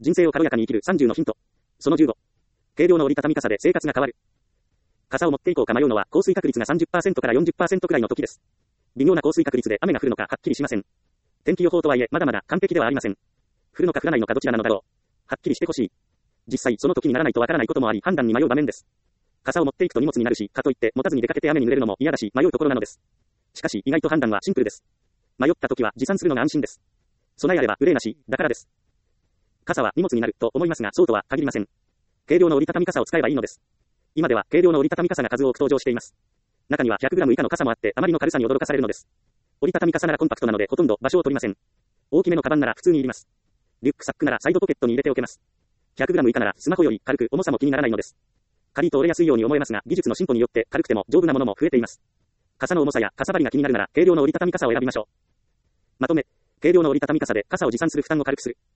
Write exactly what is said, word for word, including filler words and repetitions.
人生を軽やかに生きるさんじゅうのヒント。そのじゅうご。軽量の折りたたみ傘で生活が変わる。傘を持っていこうか迷うのは降水確率が さんじゅっパーセント から よんじゅっパーセント くらいの時です。微妙な降水確率で雨が降るのかはっきりしません。天気予報とはいえまだまだ完璧ではありません。降るのか降らないのかどちらなのだろう。はっきりしてほしい。実際その時にならないとわからないこともあり判断に迷う場面です。傘を持っていくと荷物になるし、かといって持たずに出かけて雨に濡れるのも嫌だし迷うところなのです。しかし意外と判断はシンプルです。迷った時は持参するのが安心です。備えあれば憂いなし、だからです。傘は荷物になると思いますがそうとは限りません。軽量の折りたたみ傘を使えばいいのです。今では軽量の折りたたみ傘が数多く登場しています。中には ひゃくグラム 以下の傘もあってあまりの軽さに驚かされるのです。折りたたみ傘ならコンパクトなのでほとんど場所を取りません。大きめのカバンなら普通にいります。リュックサックならサイドポケットに入れておけます。ひゃくグラム 以下ならスマホより軽く重さも気にならないのです。軽いと折れやすいように思えますが技術の進歩によって軽くても丈夫なものも増えています。傘の重さやかさばりが気になるなら軽量の折りたたみ傘を選びましょう。まとめ、軽量の折りたたみ傘で傘を持参する負担を軽くする。